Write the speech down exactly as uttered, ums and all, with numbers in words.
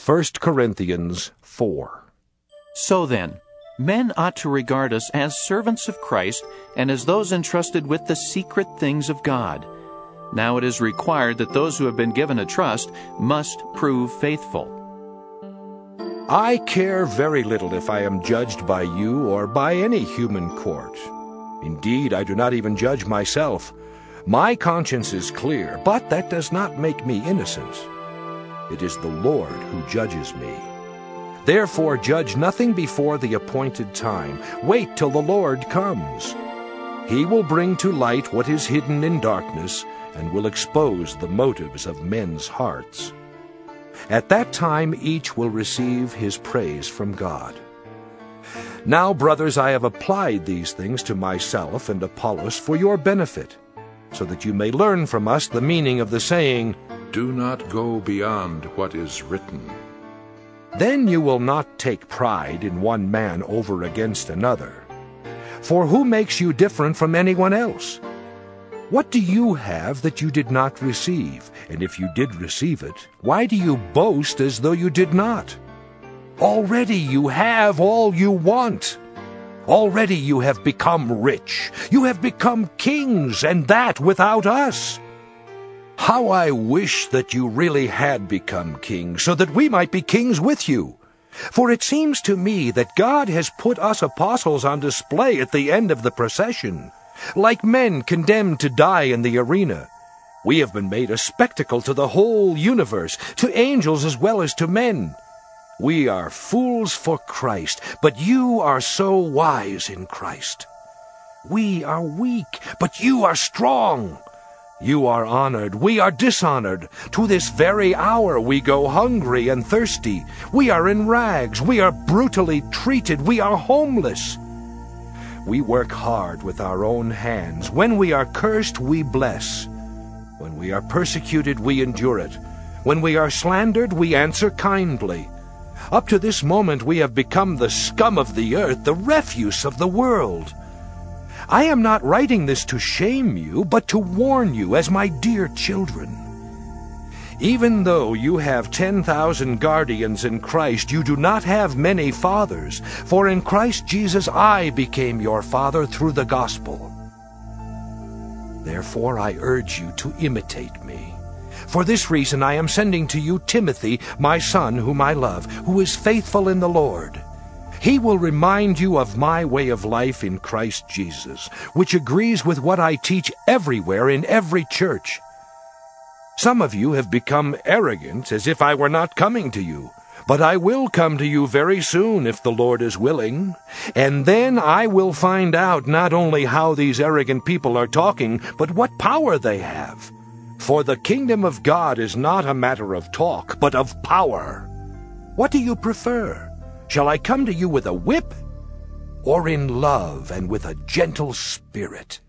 First Corinthians four. So then, men ought to regard us as servants of Christ and as those entrusted with the secret things of God. Now it is required that those who have been given a trust must prove faithful. I care very little if I am judged by you or by any human court. Indeed, I do not even judge myself. My conscience is clear, but that does not make me innocent. It is the Lord who judges me. Therefore judge nothing before the appointed time. Wait till the Lord comes. He will bring to light what is hidden in darkness, and will expose the motives of men's hearts. At that time each will receive his praise from God. Now, brothers, I have applied these things to myself and Apollos for your benefit, so that you may learn from us the meaning of the saying, "Do not go beyond what is written." Then you will not take pride in one man over against another. For who makes you different from anyone else? What do you have that you did not receive? And if you did receive it, why do you boast as though you did not? Already you have all you want. Already you have become rich. You have become kings, and that without us. How I wish that you really had become kings, so that we might be kings with you. For it seems to me that God has put us apostles on display at the end of the procession, like men condemned to die in the arena. We have been made a spectacle to the whole universe, to angels as well as to men. We are fools for Christ, but you are so wise in Christ. We are weak, but you are strong. You are honored, we are dishonored. To this very hour we go hungry and thirsty. We are in rags, we are brutally treated, we are homeless. We work hard with our own hands. When we are cursed, we bless. When we are persecuted, we endure it. When we are slandered, we answer kindly. Up to this moment we have become the scum of the earth, the refuse of the world. I am not writing this to shame you, but to warn you as my dear children. Even though you have ten thousand guardians in Christ, you do not have many fathers, for in Christ Jesus I became your father through the gospel. Therefore I urge you to imitate me. For this reason I am sending to you Timothy, my son, whom I love, who is faithful in the Lord. He will remind you of my way of life in Christ Jesus, which agrees with what I teach everywhere in every church. Some of you have become arrogant, as if I were not coming to you. But I will come to you very soon, if the Lord is willing. And then I will find out not only how these arrogant people are talking, but what power they have. For the kingdom of God is not a matter of talk, but of power. What do you prefer? Shall I come to you with a whip, or in love and with a gentle spirit?